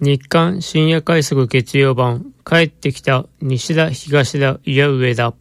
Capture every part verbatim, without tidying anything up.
日刊深夜快速月曜版、帰ってきた西田東田いや上田。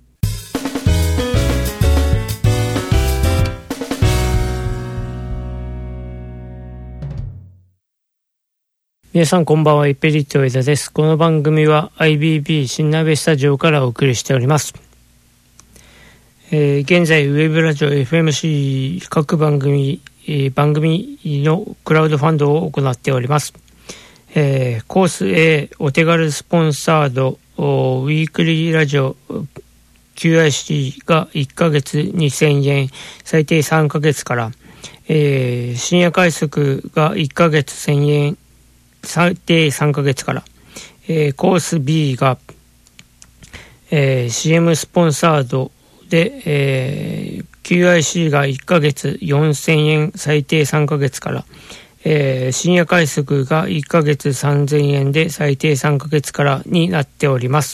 皆さんこんばんは、イペリット上田です。この番組は アイビービー 新鍋スタジオからお送りしております。えー、現在ウェブラジオ エフエムシー 各番組、えー、番組のクラウドファンドを行っております。えー、コース A お手軽スポンサードウィークリーラジオ キューアイシー がいっかげつにせんえん、最低さんかげつから、えー、深夜快速がいっかげつせんえん、最低さんかげつから、えー、コース B が、えー、シーエム スポンサードで、えー、キューアイシー がいっかげつよんせんえん、最低さんかげつから、えー、深夜快速がいっかげつさんぜんえんで最低さんかげつからになっております。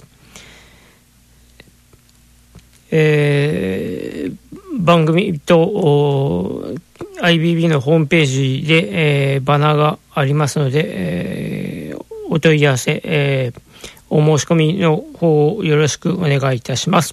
えー、番組と アイビービー のホームページで、えー、バナーがありますので、えー、お問い合わせ、えー、お申し込みの方をよろしくお願いいたします。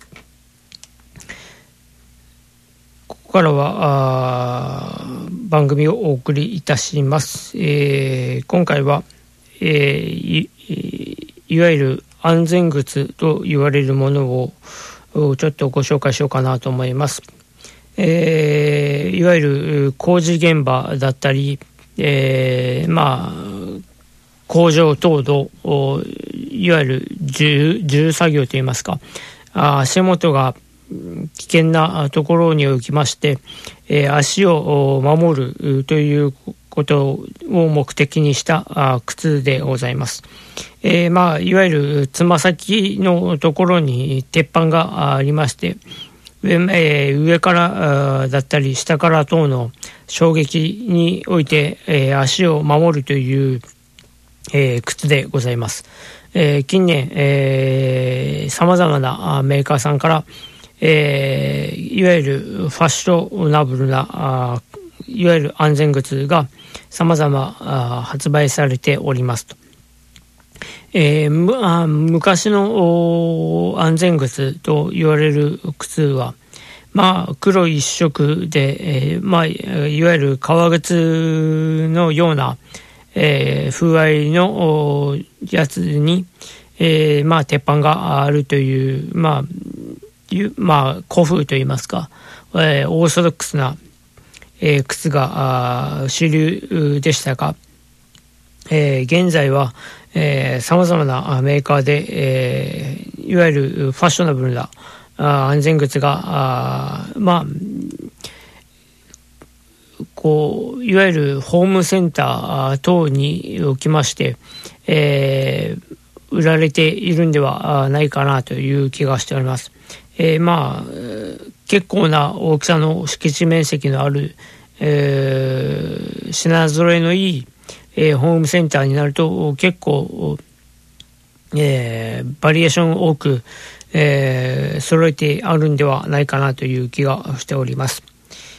ここからは番組をお送りいたします。えー、今回は、えー、い, いわゆる安全靴と言われるものをちょっとご紹介しようかなと思います。えー、いわゆる工事現場だったり、えー、まあ工場等のいわゆる重, 重作業といいますか、足元が危険なところにおきまして、えー、足を守るということを目的にした靴でございます。えー、まあいわゆるつま先のところに鉄板がありまして、上, えー、上からだったり下から等の衝撃において、えー、足を守るという、えー、靴でございます。えー、近年、えー、様々なメーカーさんからえー、いわゆるファッショナブルなあいわゆる安全靴が様々発売されておりますと。えー、むあ昔の安全靴と言われる靴は、まあ、黒一色で、えーまあ、いわゆる革靴のような、えー、風合いのやつに、えーまあ、鉄板があるという、まあまあ、古風といいますか、えー、オーソドックスな、えー、靴が主流でしたが、えー、現在はさまざまなメーカーで、えー、いわゆるファッショナブルな安全靴がまあこういわゆるホームセンター等におきまして、えー、売られているんではないかなという気がしております。えー、まあ結構な大きさの敷地面積のある、えー、品揃えのいい、えー、ホームセンターになると結構、えー、バリエーション多く、えー、揃えてあるんではないかなという気がしております。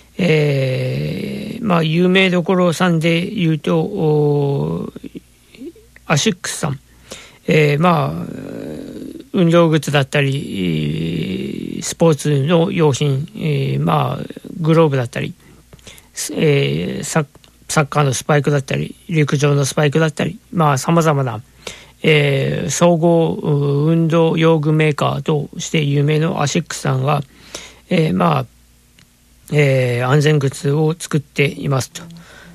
えー、まあ有名どころさんで言うとアシックスさん、えー、まあ運動靴だったりスポーツの用品、えー、まあグローブだったり、えー、サ, サッカーのスパイクだったり陸上のスパイクだったり、まあさまざまな、えー、総合運動用具メーカーとして有名のアシックスさんが、えー、まあ、えー、安全靴を作っていますと。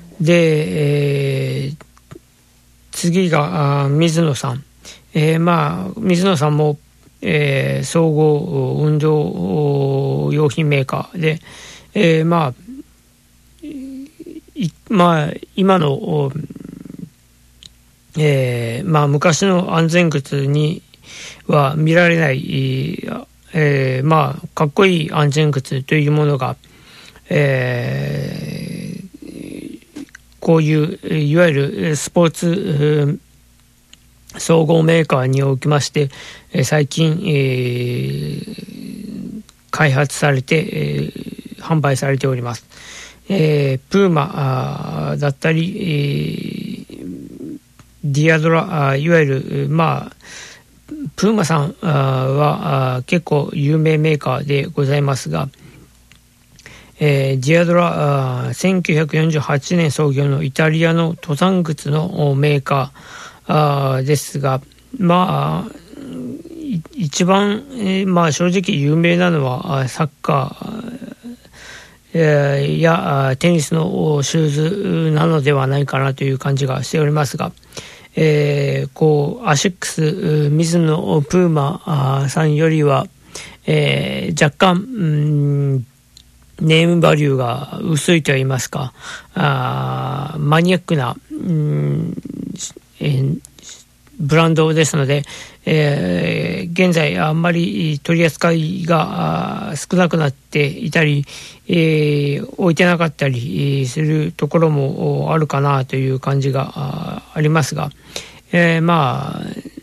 で、えー、次が水野さん。えー、まあ水野さんも、えー、総合運動用品メーカーで、えー、まあまあ今の、えー、まあ昔の安全靴には見られない、えー、まあかっこいい安全靴というものが、えー、こういういわゆるスポーツ総合メーカーにおきまして、えー、最近、えー、開発されて、えー、販売されております。えー、プーマだったり、えー、 ディアドラ、あいわゆる、まあ、プーマさんは結構有名メーカーでございますが、えー、ディアドラせんきゅうひゃくよんじゅうはちねん創業のイタリアの登山靴のメーカーですが、まあ一番、えー、まあ正直有名なのはサッカー、えー、やテニスのシューズなのではないかなという感じがしておりますが、えー、こうアシックスミズノプーマさんよりは、えー、若干、うんネームバリューが薄いと言いますか、あマニアックな、うんえー、ブランドですので、えー、現在あんまり取り扱いが少なくなっていたり、えー、置いてなかったりするところもあるかなという感じが あ, ありますが、えー、まあ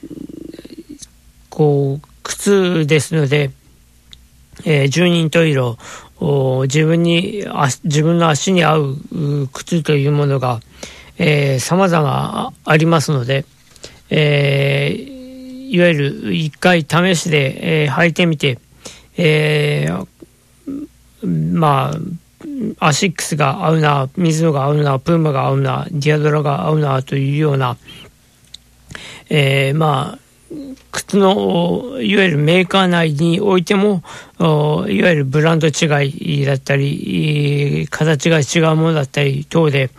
こう靴ですので、えー、十人十色自分に自分の足に合う靴というものが、えー、様々ありますので、えー、いわゆる一回試しで、えー、履いてみて、えー、まあアシックスが合うな、ミズノが合うな、プーマが合うな、ディアドラが合うなというような、えー、まあ靴のいわゆるメーカー内においてもいわゆるブランド違いだったり形が違うものだったり等で、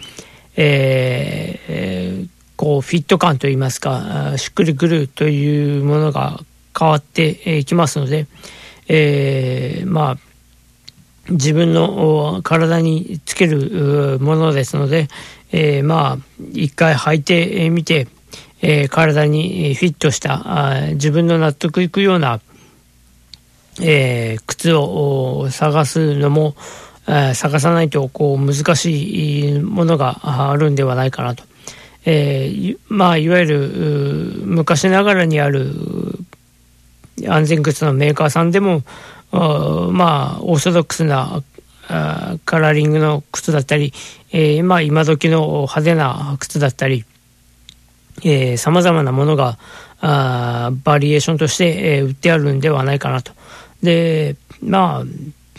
えー、こうフィット感といいますかしっくりくるというものが変わっていきますので、えー、まあ自分の体につけるものですので、えー、まあ一回履いてみてえー、体にフィットしたあ自分の納得いくような、えー、靴を探すのも探さないとこう難しいものがあるんではないかなと、えー、まあいわゆる昔ながらにある安全靴のメーカーさんでもまあオーソドックスなカラーリングの靴だったり、えー、まあ今時の派手な靴だったりえー、様々なものがあバリエーションとして、えー、売ってあるんではないかなと。で、まあ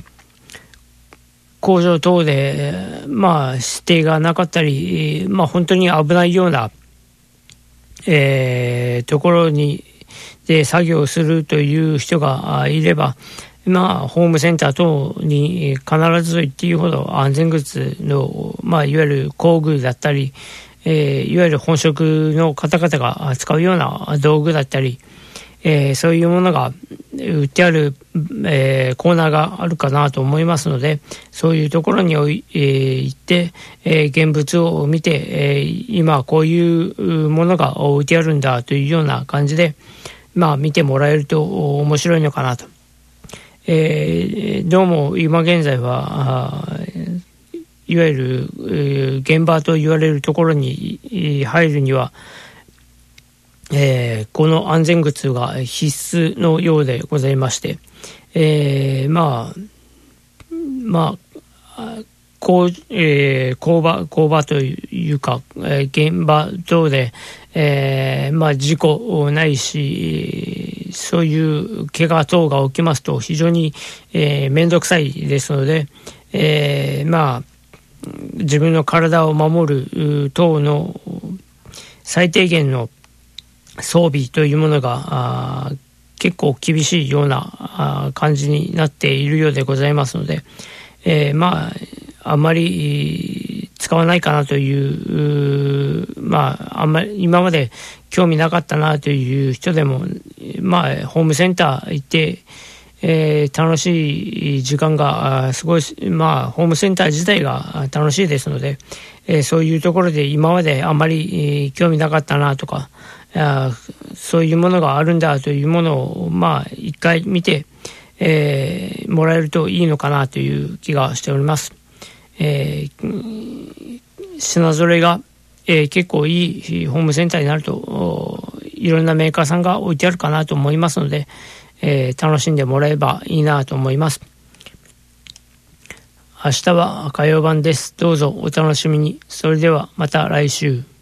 工場等でまあ指定がなかったり、まあ本当に危ないような、えー、ところにで作業するという人がいれば、まあホームセンター等に必ずと言っていいほど安全靴のまあいわゆる工具だったり。えー、いわゆる本職の方々が使うような道具だったり、えー、そういうものが売ってある、えー、コーナーがあるかなと思いますので、そういうところに、えー、行って、えー、現物を見て、えー、今こういうものが置いてあるんだというような感じで、まあ見てもらえると面白いのかなと。えー、どうも今現在はいわゆる、えー、現場と言われるところに入るには、えー、この安全靴が必須のようでございまして、えー、まあまあ工、えー、工場工場というか、えー、現場等で、えー、まあ事故ないしそういう怪我等が起きますと非常に、えー、面倒くさいですので、えー、まあ自分の体を守る等の最低限の装備というものが結構厳しいような感じになっているようでございますので、えー、まああんまり使わないかなというまああんまり今まで興味なかったなという人でもまあホームセンター行ってえー、楽しい時間がすごい、まあホームセンター自体が楽しいですので、えー、そういうところで今まであまり、えー、興味なかったなとかあそういうものがあるんだというものをまあ一回見て、えー、もらえるといいのかなという気がしております。えー、品揃えが、えー、結構いいホームセンターになるといろんなメーカーさんが置いてあるかなと思いますので、えー、楽しんでもらえばいいなと思います。明日は火曜版です。どうぞお楽しみに。それではまた来週。